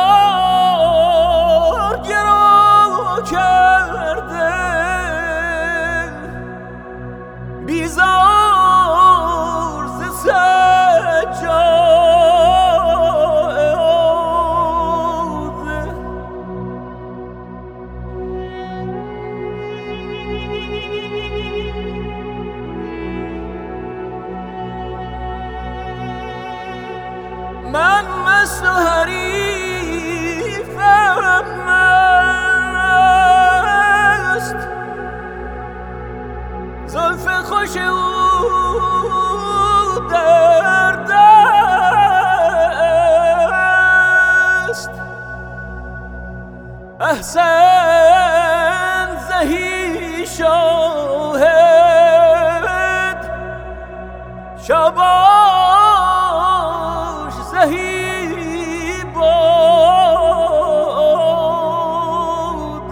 بار گرو کرده بیزار ز سجاده من مست و حریفم مست زلف خوش او در دست احسن زهی شاهد شاباش زهی باد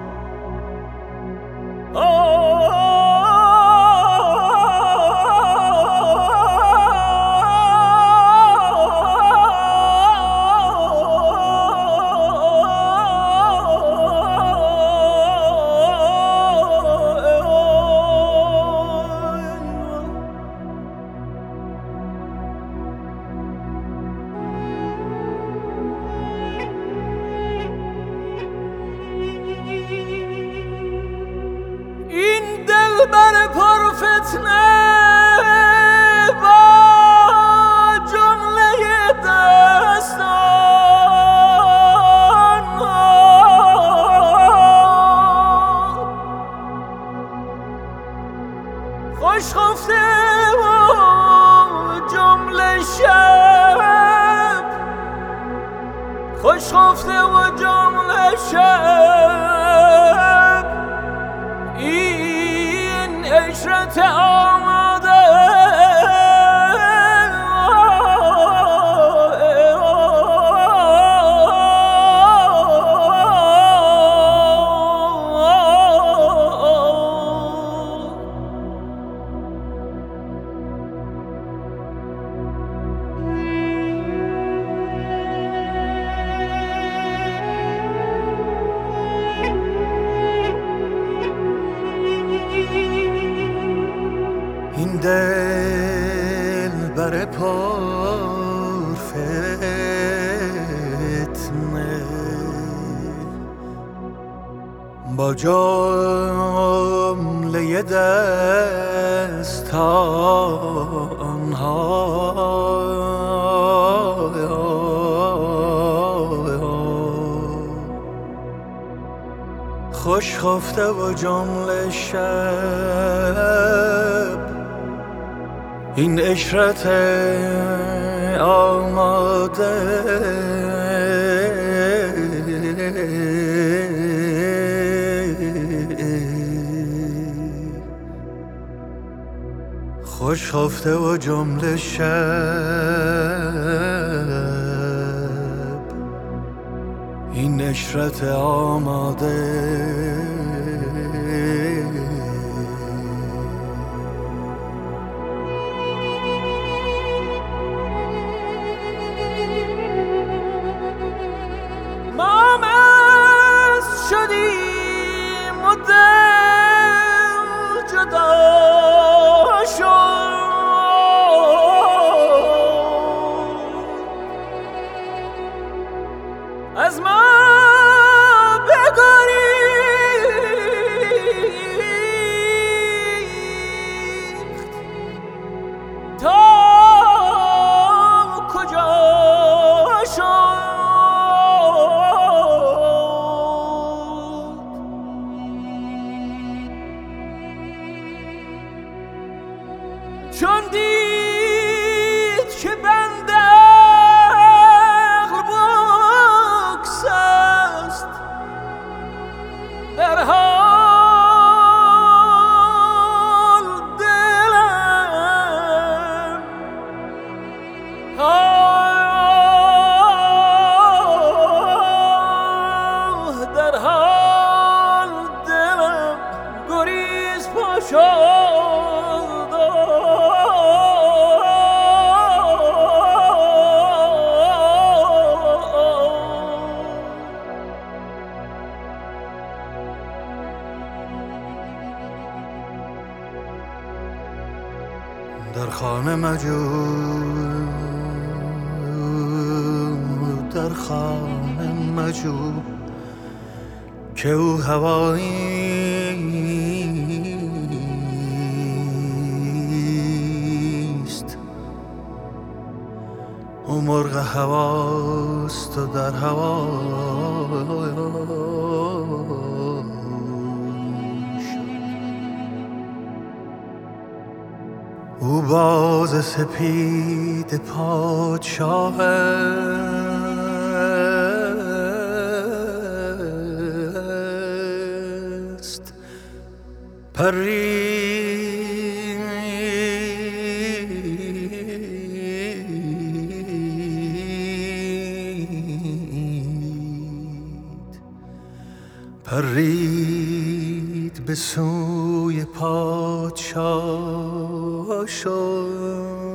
دلبر پر فتنه با جمله دستان خوش خفته و جمله شب خوش خفته و جمله شب این عشرت آماده این دلبر پر فتنه با جمله دستان خوش خفته و جمله شب این عشرت آماده خوش خفته و جمله شب این عشرت آماده ما مست شدیم و دل جدا شد از ما بگریخت تا کجا شد چون دید که بنده عقل بگسل خانه مجو، در خانه مجو که او هواییست، او مرغ هواست و در هوا او باز سپید پادشاه است، پرید به سوی پادشاه شد.